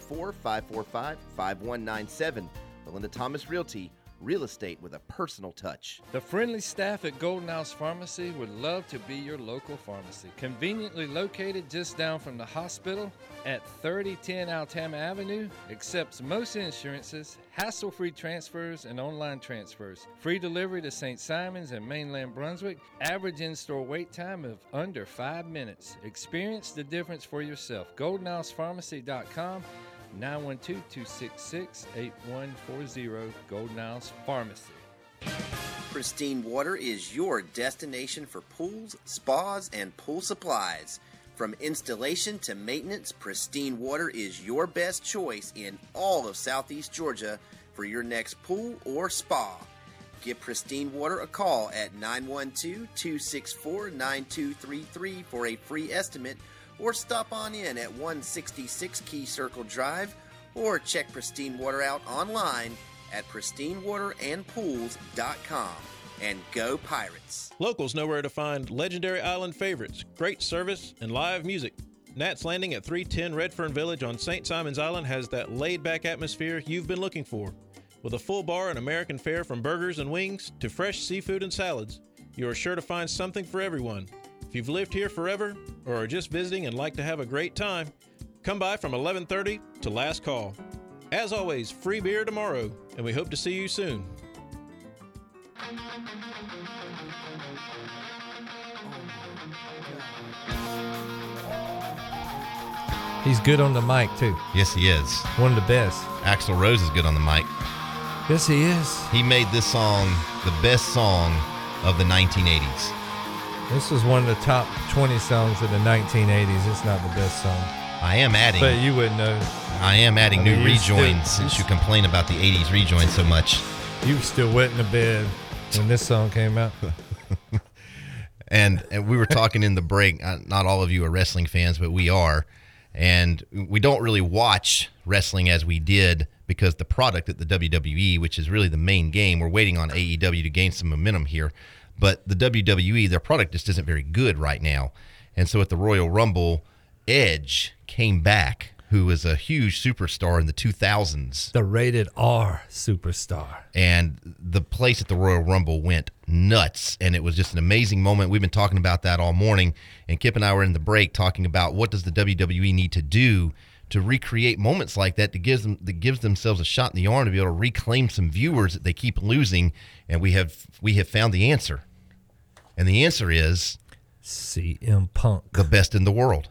404-545-5197. Belinda Thomas Realty, real estate with a personal touch. The friendly staff at Golden House Pharmacy would love to be your local pharmacy. Conveniently located just down from the hospital at 3010 Altama Avenue, accepts most insurances, hassle-free transfers, and online transfers. Free delivery to St. Simons and mainland Brunswick. Average in-store wait time of under 5 minutes. Experience the difference for yourself. GoldenHousePharmacy.com. 912-266-8140, Golden House Pharmacy. Pristine Water is your destination for pools, spas, and pool supplies. From installation to maintenance, Pristine Water is your best choice in all of Southeast Georgia for your next pool or spa. Give Pristine Water a call at 912-264-9233 for a free estimate, or stop on in at 166 Key Circle Drive, or check Pristine Water out online at pristinewaterandpools.com. And go Pirates! Locals know where to find legendary island favorites, great service, and live music. Nat's Landing at 310 Redfern Village on St. Simon's Island has that laid-back atmosphere you've been looking for. With a full bar and American fare from burgers and wings to fresh seafood and salads, you are sure to find something for everyone. If you've lived here forever or are just visiting and like to have a great time, come by from 11:30 to last call. As always, free beer tomorrow, and we hope to see you soon. He's good on the mic, too. Yes, he is. One of the best. Axl Rose is good on the mic. Yes, he is. He made this song the best song of the 1980s. This was one of the top 20 songs of the 1980s. It's not the best song. I am adding. But you wouldn't know. I am adding new rejoins since you complain about the 80s rejoins so much. You were still wet in the bed when this song came out. and we were talking in the break. Not all of you are wrestling fans, but we are. And we don't really watch wrestling as we did because the product at the WWE, which is really the main game, we're waiting on AEW to gain some momentum here. But the WWE, their product just isn't very good right now. And so at the Royal Rumble, Edge came back, who was a huge superstar in the 2000s. The rated R superstar. And the place at the Royal Rumble went nuts. And it was just an amazing moment. We've been talking about that all morning. And Kip and I were in the break talking about what does the WWE need to do to recreate moments like that that gives themselves a shot in the arm to be able to reclaim some viewers that they keep losing. And we have found the answer. And the answer is CM Punk, the best in the world.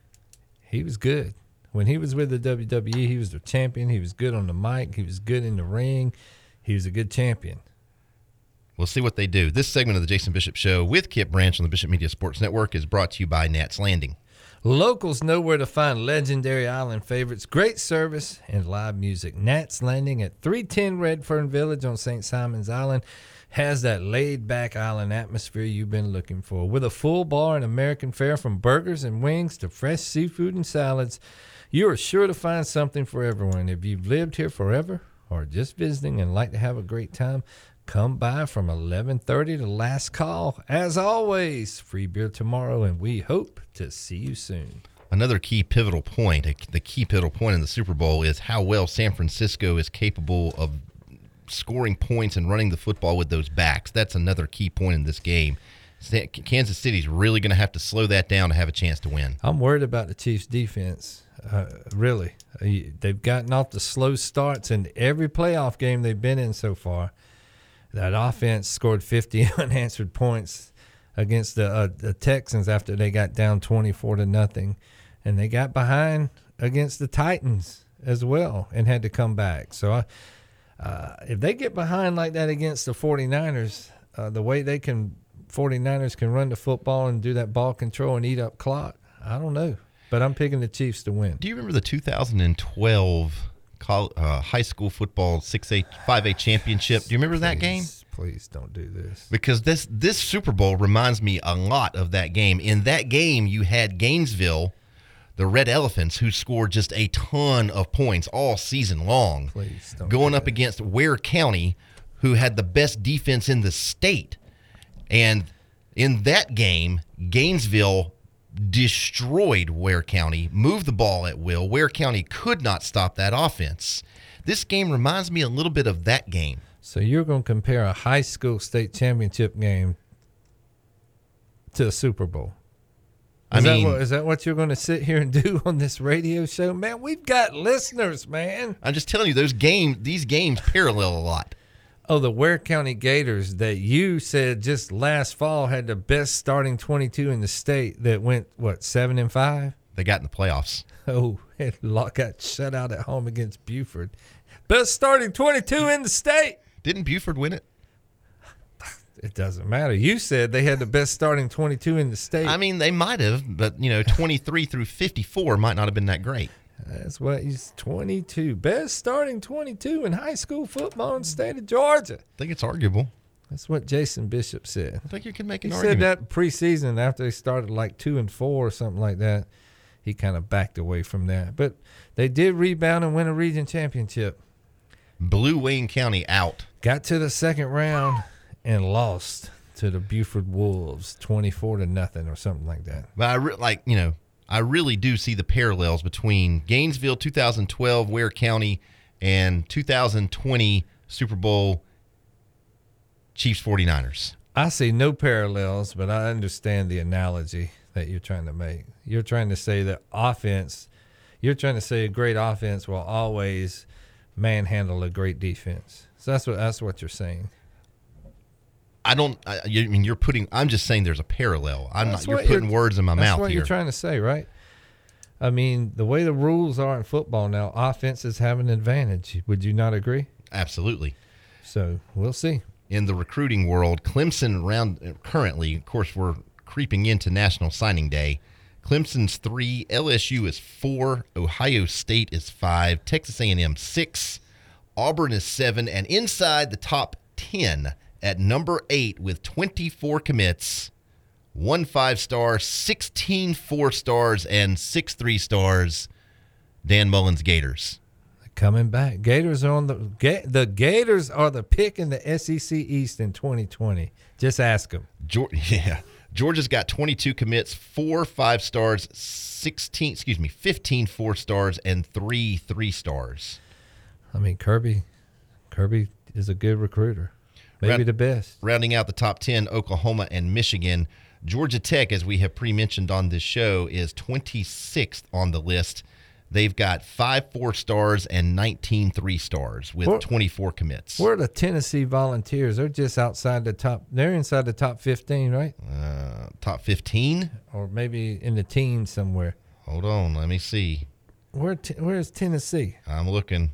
He was good. When he was with the WWE, he was the champion. He was good on the mic. He was good in the ring. He was a good champion. We'll see what they do. This segment of the Jason Bishop Show with Kip Branch on the Bishop Media Sports Network is brought to you by Nat's Landing. Locals know where to find legendary island favorites, great service, and live music. Nat's Landing at 310 Redfern Village on St. Simon's Island has that laid-back island atmosphere you've been looking for. With a full bar and American fare from burgers and wings to fresh seafood and salads, you are sure to find something for everyone. If you've lived here forever or just visiting and like to have a great time, come by from 11:30 to last call. As always, free beer tomorrow, and we hope to see you soon. Another key pivotal point, the key pivotal point in the Super Bowl is how well San Francisco is capable of scoring points and running the football with those backs. That's another key point in this game. Kansas City's really going to have to slow that down to have a chance to win. I'm worried about the Chiefs' defense, really. They've gotten off the slow starts in every playoff game they've been in so far. That offense scored 50 unanswered points against the Texans after they got down 24-0, and they got behind against the Titans as well and had to come back. So if they get behind like that against the 49ers, the way 49ers can run the football and do that ball control and eat up clock, I don't know. But I'm picking the Chiefs to win. Do you remember the 2012 high school football 6A, 5A championship? Do you remember that game? Please don't do this. Because this Super Bowl reminds me a lot of that game. In that game, you had Gainesville, the Red Elephants, who scored just a ton of points all season long. Please don't going up against Ware County, who had the best defense in the state. And in that game, Gainesville destroyed Ware County, moved the ball at will. Ware County could not stop that offense. This game reminds me a little bit of that game. So you're going to compare a high school state championship game to a Super Bowl? Is that what you're going to sit here and do on this radio show? Man, we've got listeners, man. I'm just telling you, these games parallel a lot. Oh, the Ware County Gators that you said just last fall had the best starting 22 in the state that went, 7-5? They got in the playoffs. Oh, and got shut out at home against Buford. Best starting 22 in the state. Didn't Buford win it? It doesn't matter. You said they had the best starting 22 in the state. I mean, they might have, but 23 through 54 might not have been that great. That's what he's 22. Best starting 22 in high school football in the state of Georgia. I think it's arguable. That's what Jason Bishop said. I think you can make an argument. He said that preseason after they started 2-4 or something like that. He kind of backed away from that. But they did rebound and win a region championship. Blew Wayne County out. Got to the second round and lost to the Buford Wolves 24-0 or something like that. But I really do see the parallels between Gainesville 2012 Ware County and 2020 Super Bowl Chiefs 49ers. I see no parallels, but I understand the analogy that you're trying to make. You're trying to say that you're trying to say a great offense will always manhandle a great defense. So that's what you're saying. I'm just saying there's a parallel. You're putting words in my mouth here. That's what you're trying to say, right? I mean, the way the rules are in football now, offenses have an advantage. Would you not agree? Absolutely. So we'll see. In the recruiting world, Clemson currently, of course, we're creeping into National Signing Day. Clemson's 3, LSU is 4, Ohio State is 5, Texas A&M 6, Auburn is 7, and inside the top 10 at number 8 with 24 commits, 1 5-star, 16 4-stars, and 6 3-stars, Dan Mullen's Gators. Coming back. Gators are the Gators are the pick in the SEC East in 2020. Just ask them. Georgia's got 22 commits, 4 5-stars, 15 4-stars, and 3 3-stars. I mean, Kirby is a good recruiter. Maybe the best. Rounding out the top 10, Oklahoma and Michigan. Georgia Tech, as we have pre-mentioned on this show, is 26th on the list. They've got 5 4-stars and 19 3-stars with 24 commits. Where are the Tennessee Volunteers? They're just outside the top. They're inside the top 15, right? Top 15? Or maybe in the teens somewhere. Hold on. Let me see. Where's Tennessee? I'm looking.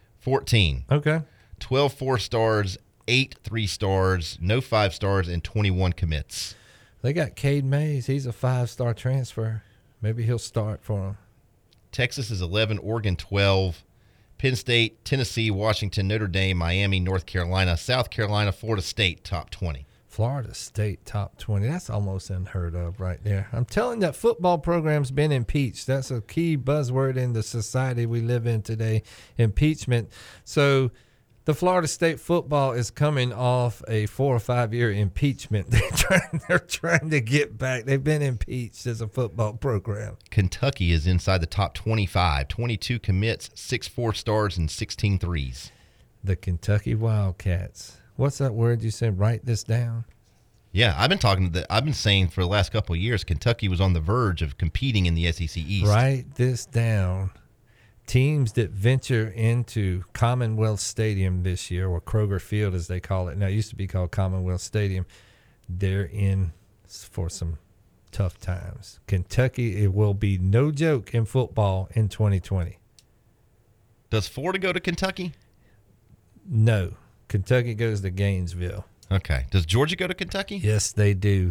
14. Okay. 12 4-stars, 8 3-stars, no 5-stars, and 21 commits. They got Cade Mays. He's a 5-star transfer. Maybe he'll start for them. Texas is 11, Oregon 12, Penn State, Tennessee, Washington, Notre Dame, Miami, North Carolina, South Carolina, Florida State, top 20. Florida State, top 20. That's almost unheard of right there. I'm telling you, that football program's been impeached. That's a key buzzword in the society we live in today, impeachment. So the Florida State football is coming off a 4 or 5 year impeachment. They're trying to get back. They've been impeached as a football program. Kentucky is inside the top 25, 22 commits, 6 4-stars, and 16 3s. The Kentucky Wildcats. What's that word you said? Write this down. Yeah, I've been saying for the last couple of years, Kentucky was on the verge of competing in the SEC East. Write this down. Teams that venture into Commonwealth Stadium this year, or Kroger Field as they call it now, it used to be called Commonwealth Stadium, they're in for some tough times. Kentucky, it will be no joke in football in 2020. Does Florida go to Kentucky? No. Kentucky goes to Gainesville. Okay. Does Georgia go to Kentucky? Yes, they do.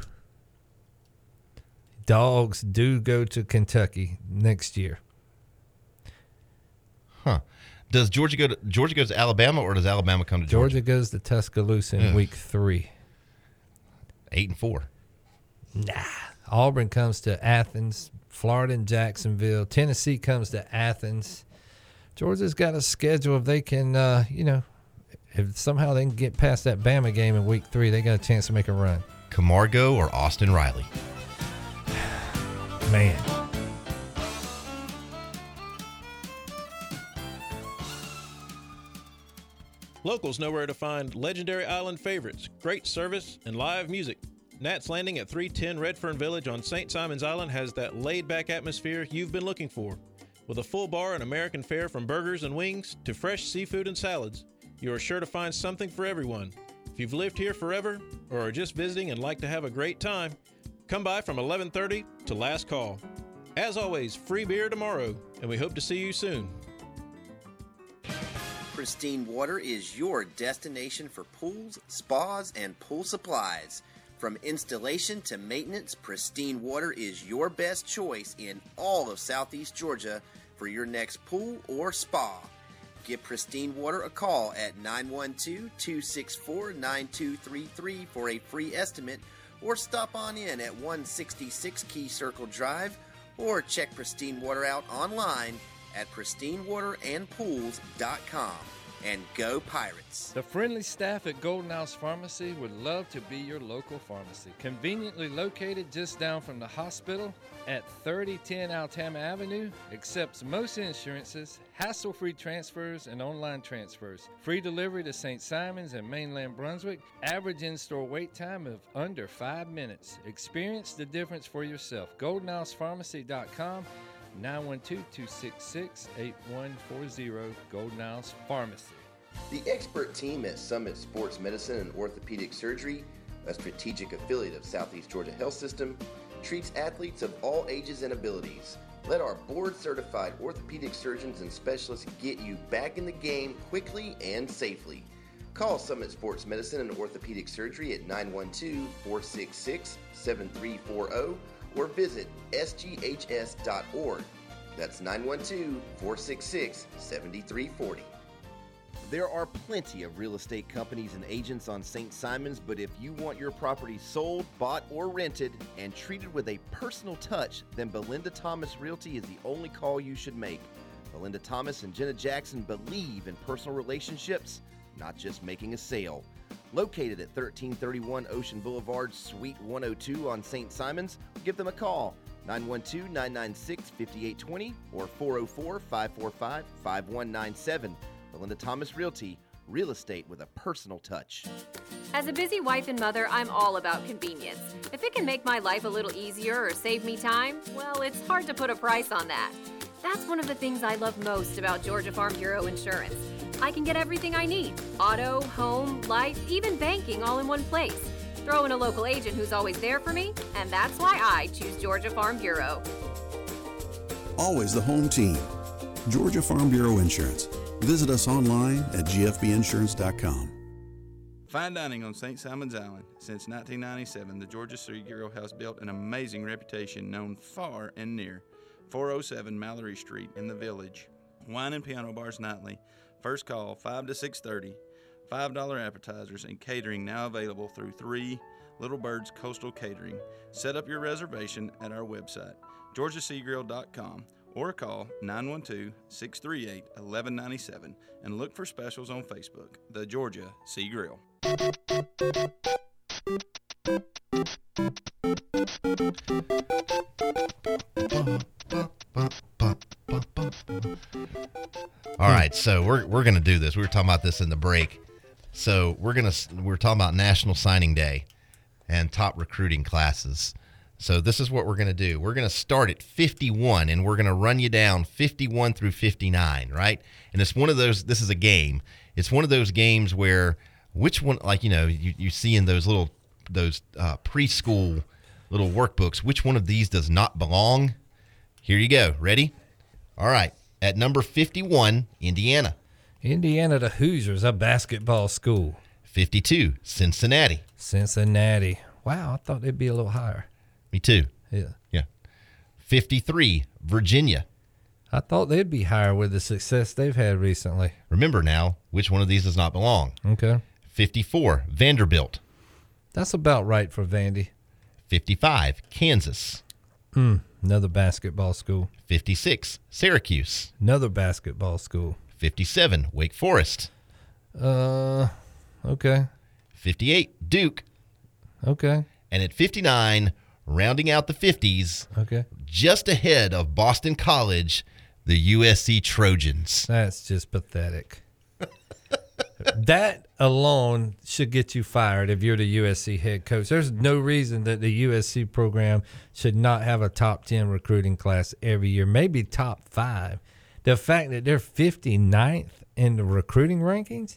Dogs do go to Kentucky next year. Huh. Does Georgia goes to Alabama, or does Alabama come to Georgia? Georgia goes to Tuscaloosa in week 3. 8-4. Nah. Auburn comes to Athens. Florida and Jacksonville. Tennessee comes to Athens. Georgia's got a schedule. If they can, if somehow they can get past that Bama game in week 3, they got a chance to make a run. Camargo or Austin Riley? Man. Locals know where to find legendary island favorites, great service, and live music. Nat's Landing at 310 Redfern Village on St. Simon's Island has that laid-back atmosphere you've been looking for. With a full bar and American fare from burgers and wings to fresh seafood and salads, you are sure to find something for everyone. If you've lived here forever or are just visiting and like to have a great time, come by from 11:30 to last call. As always, free beer tomorrow, and we hope to see you soon. Pristine Water is your destination for pools, spas, and pool supplies. From installation to maintenance, Pristine Water is your best choice in all of Southeast Georgia for your next pool or spa. Give Pristine Water a call at 912-264-9233 for a free estimate, or stop on in at 166 Key Circle Drive, or check Pristine Water out online at pristinewaterandpools.com. And go Pirates! The friendly staff at Golden House Pharmacy would love to be your local pharmacy. Conveniently located just down from the hospital at 3010 Altama Avenue, accepts most insurances, hassle-free transfers, and online transfers. Free delivery to St. Simons and mainland Brunswick. Average in-store wait time of under 5 minutes. Experience the difference for yourself. GoldenHousePharmacy.com. 912-266-8140, Golden House Pharmacy. The expert team at Summit Sports Medicine and Orthopedic Surgery, a strategic affiliate of Southeast Georgia Health System, treats athletes of all ages and abilities. Let our board-certified orthopedic surgeons and specialists get you back in the game quickly and safely. Call Summit Sports Medicine and Orthopedic Surgery at 912-466-7340 or visit sghs.org. That's 912-466-7340. There are plenty of real estate companies and agents on St. Simons, but if you want your property sold, bought, or rented and treated with a personal touch, then Belinda Thomas Realty is the only call you should make. Belinda Thomas and Jenna Jackson believe in personal relationships, not just making a sale. Located at 1331 Ocean Boulevard, Suite 102 on St. Simons, give them a call, 912-996-5820 or 404-545-5197. Belinda Thomas Realty, real estate with a personal touch. As a busy wife and mother, I'm all about convenience. If it can make my life a little easier or save me time, well, it's hard to put a price on that. That's one of the things I love most about Georgia Farm Bureau Insurance. I can get everything I need: auto, home, life, even banking, all in one place. Throw in a local agent who's always there for me, and that's why I choose Georgia Farm Bureau. Always the home team. Georgia Farm Bureau Insurance. Visit us online at gfbinsurance.com. Fine dining on St. Simon's Island. Since 1997, the Georgia City Grill has built an amazing reputation known far and near. 407 Mallory Street in the Village. Wine and piano bars nightly. First call 5 to 6:30. $5 appetizers and catering now available through 3 Little Birds Coastal Catering. Set up your reservation at our website, georgiaseagrill.com, or call 912-638-1197 and look for specials on Facebook, The Georgia Sea Grill. All right, so we're going to do this. We were talking about this in the break. So we're talking about National Signing Day and top recruiting classes. So this is what we're going to do. We're going to start at 51, and we're going to run you down 51 through 59, right? And it's one of those, this is a game. It's one of those games where which one, like, you see in those preschool little workbooks. Which one of these does not belong? Here you go. Ready? All right. At number 51, Indiana. Indiana, the Hoosiers, a basketball school. 52, Cincinnati. Cincinnati. Wow, I thought they'd be a little higher. Me too. Yeah. 53, Virginia. I thought they'd be higher with the success they've had recently. Remember now, which one of these does not belong? Okay. 54, Vanderbilt. That's about right for Vandy. 55, Kansas. Another basketball school. 56, Syracuse. Another basketball school. 57, Wake Forest. Okay. 58, Duke. Okay. And at 59, rounding out the 50s, Okay. just ahead of Boston College, the USC Trojans. That's just pathetic. That alone should get you fired if you're the USC head coach. There's no reason that the USC program should not have a top 10 recruiting class every year, maybe top 5. The fact that they're 59th in the recruiting rankings,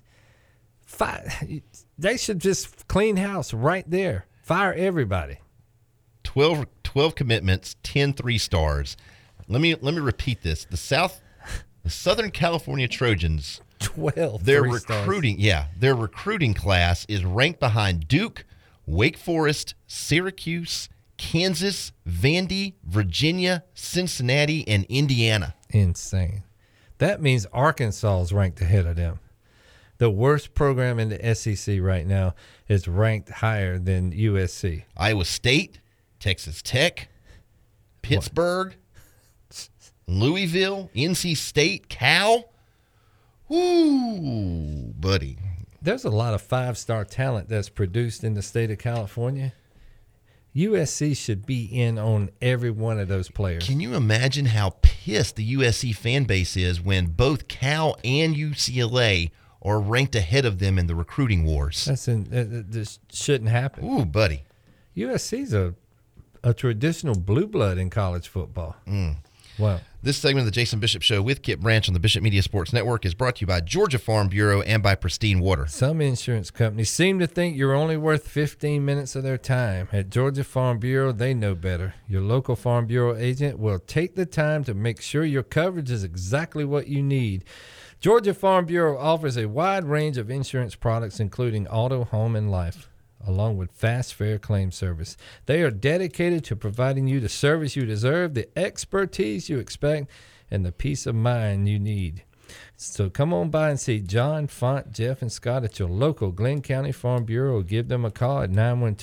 they should just clean house right there. Fire everybody. 12 commitments, 10 3-stars. Let me repeat this. The Southern California Trojans, 12 their 3-stars. their recruiting class is ranked behind Duke, Wake Forest, Syracuse, Kansas, Vandy, Virginia, Cincinnati, and Indiana. Insane. That means Arkansas is ranked ahead of them. The worst program in the SEC right now is ranked higher than USC. Iowa State, Texas Tech, Pittsburgh, Louisville, NC State, Cal. Ooh, buddy. There's a lot of 5-star talent that's produced in the state of California. USC should be in on every one of those players. Can you imagine how pissed the USC fan base is when both Cal and UCLA are ranked ahead of them in the recruiting wars? This shouldn't happen. Ooh, buddy. USC's a traditional blue blood in college football. Wow. This segment of the Jason Bishop Show with Kip Branch on the Bishop Media Sports Network is brought to you by Georgia Farm Bureau and by Pristine Water. Some insurance companies seem to think you're only worth 15 minutes of their time. At Georgia Farm Bureau, they know better. Your local Farm Bureau agent will take the time to make sure your coverage is exactly what you need. Georgia Farm Bureau offers a wide range of insurance products, including auto, home, and life, along with fast, fair claim service. They are dedicated to providing you the service you deserve, the expertise you expect, and the peace of mind you need. So come on by and see John, Font, Jeff, and Scott at your local Glenn County Farm Bureau. Give them a call at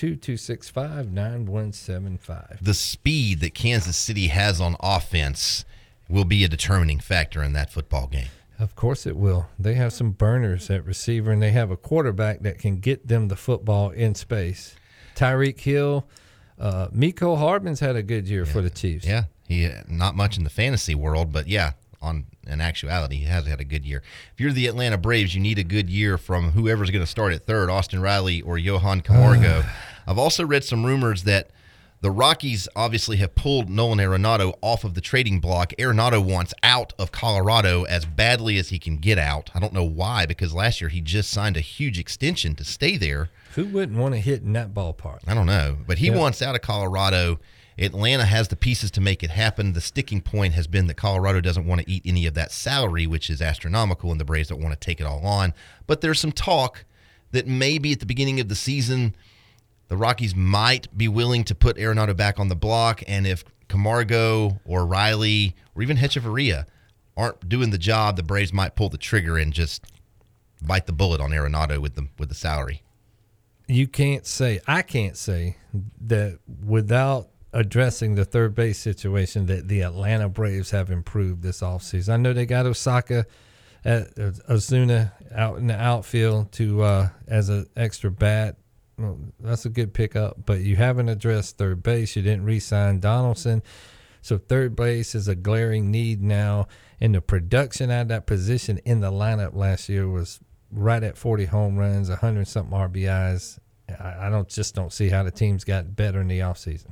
912-265-9175. The speed that Kansas City has on offense will be a determining factor in that football game. Of course it will. They have some burners at receiver, and they have a quarterback that can get them the football in space. Tyreek Hill, Mecole Hardman's had a good year for the Chiefs. Yeah, he not much in the fantasy world, but in actuality, he has had a good year. If you're the Atlanta Braves, you need a good year from whoever's going to start at third, Austin Riley or Johan Camargo. I've also read some rumors that the Rockies obviously have pulled Nolan Arenado off of the trading block. Arenado wants out of Colorado as badly as he can get out. I don't know why, because last year he just signed a huge extension to stay there. Who wouldn't want to hit in that ballpark? I don't know, but he wants out of Colorado. Atlanta has the pieces to make it happen. The sticking point has been that Colorado doesn't want to eat any of that salary, which is astronomical, and the Braves don't want to take it all on. But there's some talk that maybe at the beginning of the season the Rockies might be willing to put Arenado back on the block, and if Camargo or Riley or even Hechavarria aren't doing the job, the Braves might pull the trigger and just bite the bullet on Arenado with the salary. I can't say that without addressing the third base situation that the Atlanta Braves have improved this offseason. I know they got Osaka, Ozuna out in the outfield to as an extra bat. Well, that's a good pickup, but you haven't addressed third base. You didn't re-sign Donaldson. So third base is a glaring need now, and the production at that position in the lineup last year was right at 40 home runs, 100-something RBIs. I don't see how the team's got better in the offseason.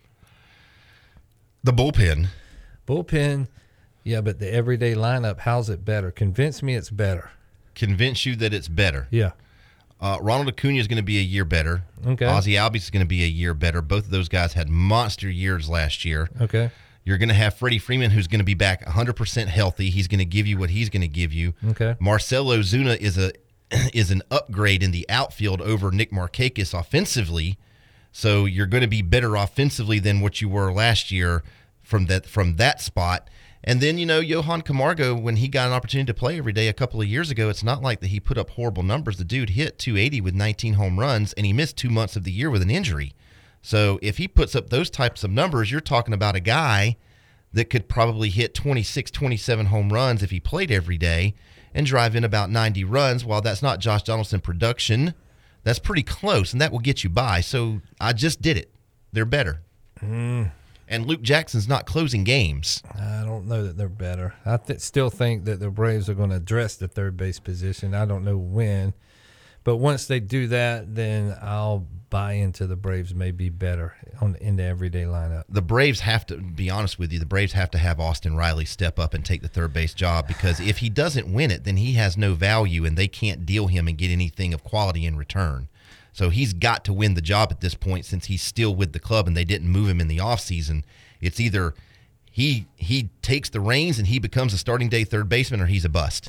The bullpen, yeah, but the everyday lineup, how's it better? Convince me it's better. Convince you that it's better. Yeah. Ronald Acuna is going to be a year better. Okay. Ozzie Albies is going to be a year better. Both of those guys had monster years last year. Okay. You're going to have Freddie Freeman, who's going to be back 100% healthy. He's going to give you what he's going to give you. Okay. Marcell Ozuna is an upgrade in the outfield over Nick Markakis offensively. So you're going to be better offensively than what you were last year from that spot. And then, Johan Camargo, when he got an opportunity to play every day a couple of years ago, it's not like that he put up horrible numbers. The dude hit 280 with 19 home runs, and he missed 2 months of the year with an injury. So if he puts up those types of numbers, you're talking about a guy that could probably hit 26, 27 home runs if he played every day and drive in about 90 runs. While that's not Josh Donaldson production, that's pretty close, and that will get you by. So I just did it. They're better. And Luke Jackson's not closing games. I don't know that they're better. I still think that the Braves are going to address the third base position. I don't know when. But once they do that, then I'll buy into the Braves may be better in the everyday lineup. The Braves have to, be honest with you, the Braves have to have Austin Riley step up and take the third base job, because if he doesn't win it, then he has no value and they can't deal him and get anything of quality in return. So he's got to win the job at this point, since he's still with the club and they didn't move him in the offseason. It's either he takes the reins and he becomes a starting day third baseman, or he's a bust.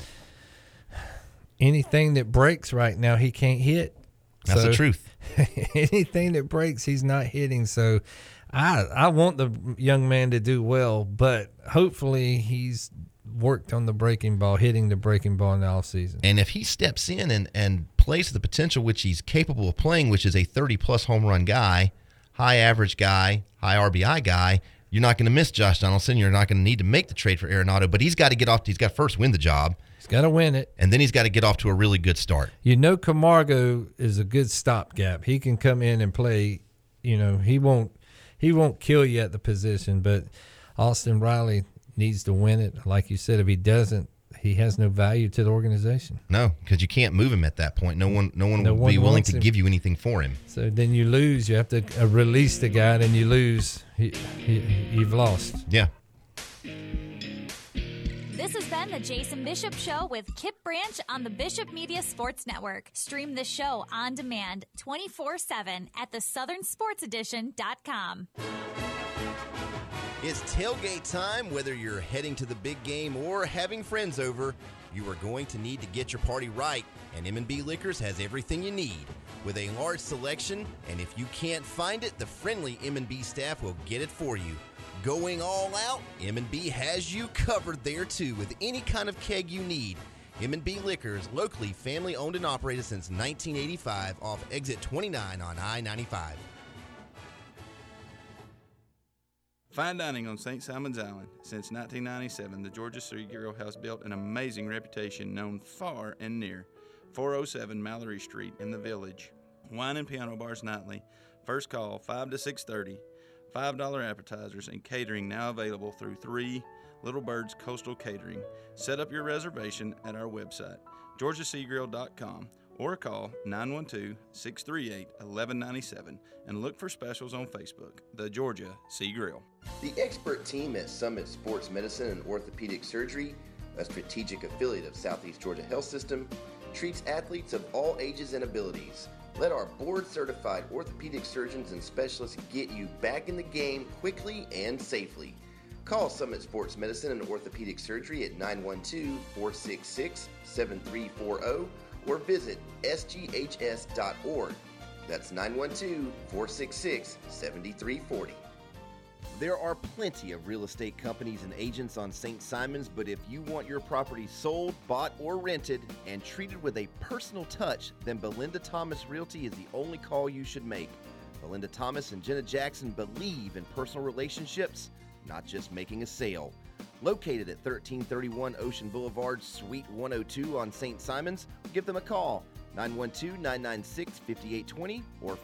Anything that breaks right now, he can't hit. That's the truth. Anything that breaks, he's not hitting. So I want the young man to do well, but hopefully he's worked on the breaking ball, hitting the breaking ball in the offseason. And if he steps in and plays to the potential which he's capable of playing, which is a 30-plus home run guy, high average guy, high RBI guy, you're not going to miss Josh Donaldson. You're not going to need to make the trade for Arenado, but he's got to he's got to first win the job. He's got to win it. And then he's got to get off to a really good start. Camargo is a good stopgap. He can come in and play. He won't kill you at the position, but Austin Riley needs to win it. Like you said, if he doesn't, he has no value to the organization. No, because you can't move him at that point. No one will be willing to give you anything for him. So then you lose. You have to release the guy, and you lose. You've lost. Yeah. This has been the Jason Bishop Show with Kip Branch on the Bishop Media Sports Network. Stream the show on demand 24/7 at theSouthernSportsEdition.com. It's tailgate time. Whether you're heading to the big game or having friends over, you are going to need to get your party right, and M&B Liquors has everything you need. With a large selection, and if you can't find it, the friendly M&B staff will get it for you. Going all out, M&B has you covered there too with any kind of keg you need. M&B Liquors, locally family-owned and operated since 1985 off exit 29 on I-95. Fine dining on St. Simon's Island. Since 1997, the Georgia City Grill has built an amazing reputation known far and near. 407 Mallory Street in the Village. Wine and piano bars nightly. First call 5 to 6:30. $5 appetizers and catering now available through 3 Little Birds Coastal Catering. Set up your reservation at our website, georgiaseagrill.com, or call 912-638-1197 and look for specials on Facebook, the Georgia Sea Grill. The expert team at Summit Sports Medicine and Orthopedic Surgery, a strategic affiliate of Southeast Georgia Health System, treats athletes of all ages and abilities. Let our board-certified orthopedic surgeons and specialists get you back in the game quickly and safely. Call Summit Sports Medicine and Orthopedic Surgery at 912-466-7340 or visit sghs.org. That's 912-466-7340. There are plenty of real estate companies and agents on St. Simons, but if you want your property sold, bought, or rented and treated with a personal touch, then Belinda Thomas Realty is the only call you should make. Belinda Thomas and Jenna Jackson believe in personal relationships, not just making a sale. Located at 1331 Ocean Boulevard, Suite 102 on St. Simons, give them a call, 912-996-5820 or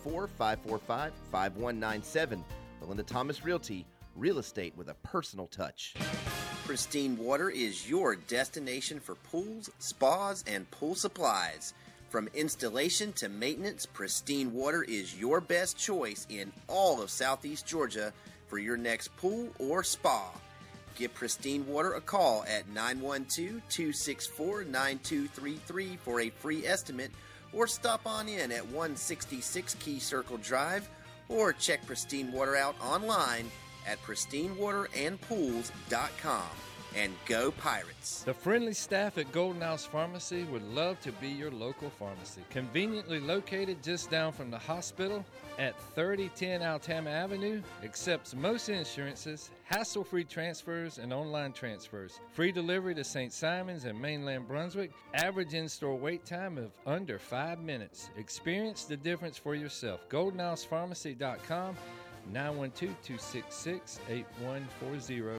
404-545-5197. Belinda Thomas Realty, real estate with a personal touch. Pristine Water is your destination for pools, spas, and pool supplies. From installation to maintenance, Pristine Water is your best choice in all of Southeast Georgia for your next pool or spa. Give Pristine Water a call at 912-264-9233 for a free estimate, or stop on in at 166 Key Circle Drive, or check Pristine Water out online at pristinewaterandpools.com. And go Pirates! The friendly staff at Golden House Pharmacy would love to be your local pharmacy. Conveniently located just down from the hospital at 3010 Altama Avenue, accepts most insurances, hassle-free transfers, and online transfers. Free delivery to St. Simons and mainland Brunswick. Average in-store wait time of under 5 minutes. Experience the difference for yourself. GoldenHousePharmacy.com, 912-266-8140.